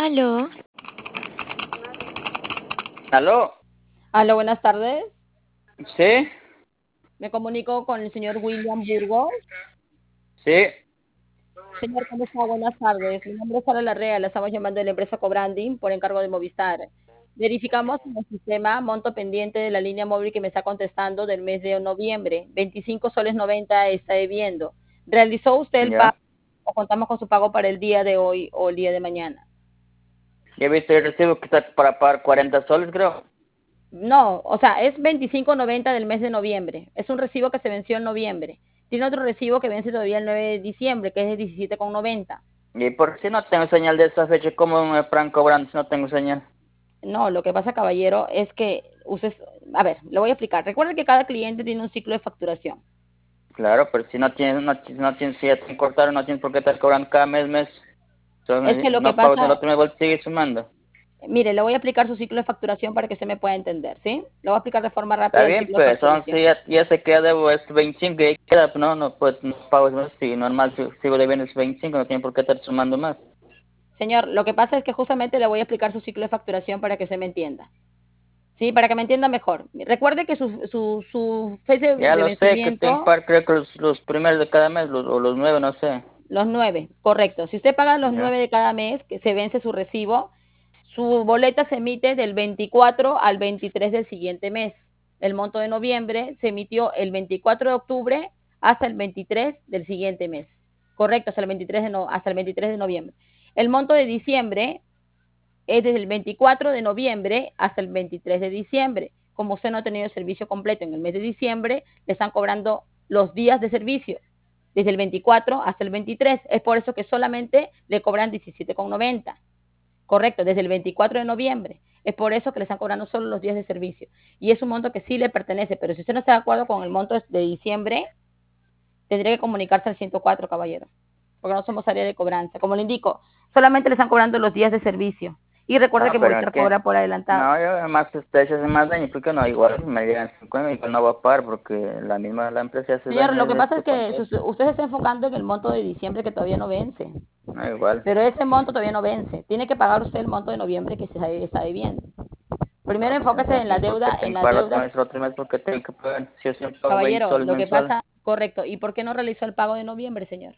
Aló, ¿Aló? Aló, buenas tardes. ¿Sí? Me comunico con el señor William Burgos. Sí. Señor, ¿cómo está? Buenas tardes. Mi nombre es Sara Larrea, le estamos llamando de la empresa Cobranding por encargo de Movistar. Verificamos en el sistema monto pendiente de la línea móvil que me está contestando del mes de noviembre. 25 soles 90 está debiendo. ¿Realizó usted el pago Ya. o contamos con su pago para el día de hoy o el día de mañana? Ya viste el recibo que está para pagar 40 soles, creo. No, o sea, es 25.90 del mes de noviembre. Es un recibo que se venció en noviembre. Tiene otro recibo que vence todavía el 9 de diciembre, que es de 17.90. Y por si no tengo señal de esa fecha, ¿cómo me están cobrando si no tengo señal? No, lo que pasa, caballero, es que usted, a ver, le voy a explicar. Recuerde que cada cliente tiene un ciclo de facturación. Claro, pero si no tienes, no tienes, si ya te cortaron, no tienes por qué estar cobrando cada mes. Es que Entonces, lo que no pago, el pasa, otro mes sigue sumando. mire, le voy a explicar su ciclo de facturación para que se me pueda entender, ¿sí? Le voy a explicar de forma Está rápida el bien, ciclo de pues, facturación. entonces ya se queda debo es 25 y ahí queda, no, pues no pago eso, si normal sigo debiendo es 25, no tiene por qué estar sumando más. Señor, lo que pasa es que justamente le voy a explicar su ciclo de facturación para que se me entienda. Sí, para que me entienda mejor. Recuerde que su fecha Ya de lo sé, que tengo que vencimiento, pagar creo que los primeros de cada mes, o los 9, no sé. los 9, correcto. Si usted paga los Ya. 9 de cada mes, que se vence su recibo, su boleta se emite del 24 al 23 del siguiente mes. El monto de noviembre se emitió el 24 de octubre hasta el 23 del siguiente mes. Correcto, hasta el 23 de noviembre. El monto de diciembre es desde el 24 de noviembre hasta el 23 de diciembre. Como usted no ha tenido servicio completo en el mes de diciembre, le están cobrando los días de servicio desde el 24 hasta el 23. Es por eso que solamente le cobran 17.90. Correcto, desde el 24 de noviembre. Es por eso que le están cobrando solo los días de servicio. Y es un monto que sí le pertenece, pero si usted no está de acuerdo con el monto de diciembre, tendría que comunicarse al 104, caballero, porque no somos área de cobranza. Como le indico, solamente le están cobrando los días de servicio. Y recuerde No, que pero es Movistar que, cobra por adelantado. no, yo además ustedes hacen más daño, porque no, igual si me llegan 50, igual no va a pagar, porque la empresa hace Señor, daño lo que de pasa es esto que cuando, usted se está enfocando en el monto de diciembre que todavía no vence. no, igual. Pero ese monto todavía no vence. Tiene que pagar usted el monto de noviembre que se está debiendo. Primero No, pues enfóquese entonces, ¿por qué en tengo que las pagar deudas. otro mes, porque tengo que pagar? Si yo siempre pago 20 Caballero, soles lo que mensuales, pasa, correcto. ¿Y por qué no realizó el pago de noviembre, señor?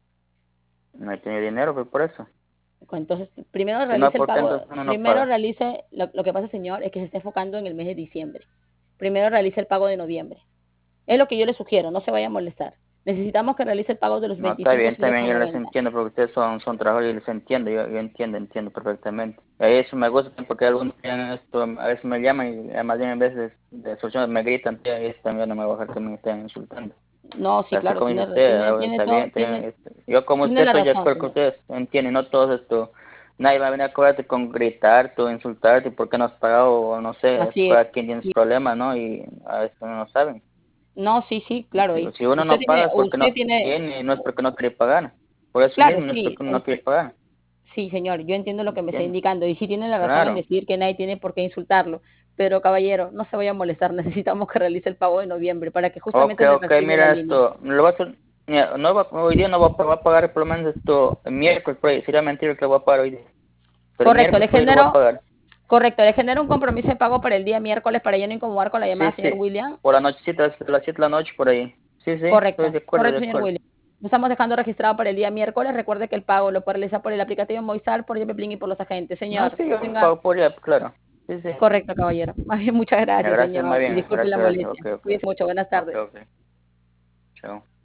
no he tenido dinero, pues por eso. Entonces, primero Si no, realice el ¿por qué pago, entonces uno no paga? lo que pasa, señor, es que se está enfocando en el mes de diciembre. Primero realice el pago de noviembre. Es lo que yo le sugiero, no se vaya a molestar. Necesitamos que realice el pago de los No, 25 está soles bien, con yo les 90. entiendo, porque ustedes son trabajadores y les entiendo, yo entiendo perfectamente. Y eso me gusta, porque algunos tienen esto, a veces me llaman y además bien en veces de soluciones me gritan, tía, y eso también no me va a dejar que me estén insultando. No, sí, Así claro, como dice usted, está bien, yo como tiene usted la estoy de razón, acuerdo con señor. ustedes, entienden, no todos esto, nadie va a venir a cobrarte con gritarte o insultarte porque no has pagado, o no sé, es Así es. para quien tienes problemas, ¿no? Y a veces no saben. No, sí, sí, claro. Digo, si uno no paga es porque Usted no tiene, tiene, y no es porque no quiere pagar. Por eso claro, mismo, no es sí, porque uno no quiere pagar. sí, señor, yo entiendo lo que me está ¿Entiendes? indicando y sí tiene la razón en Claro. decir que nadie tiene por qué insultarlo, pero caballero, no se vaya a molestar, necesitamos que realice el pago de noviembre para que justamente le Ok, reactive la mira línea. esto, lo voy a hacer, mira, hoy día no voy a pagar por lo menos esto, el miércoles, por ahí, sería mentira que lo voy a pagar hoy día. Pero el Correcto, miércoles por ahí lo voy a pagar. le genero un compromiso de pago para el día miércoles para ya no incomodar con la Sí, llamada, señor sí, William. por la nochecita, a las 7 de la noche por ahí. Sí, sí, estoy Correcto, de acuerdo, de correcto, señor acuerdo. William. Lo estamos dejando registrado para el día miércoles. Recuerde que el pago lo puede realizar por el aplicativo Movistar, por JP y por los agentes. No, Señor, sí, que yo tenga pago por ya, claro. Sí, sí. correcto, caballero. Más bien, muchas Ya, gracias, gracias, más señor. Y bien, disculpe la gracias, molestia. ok, ok. Cuídese mucho. Buenas Ok, tardes. ok. Chao.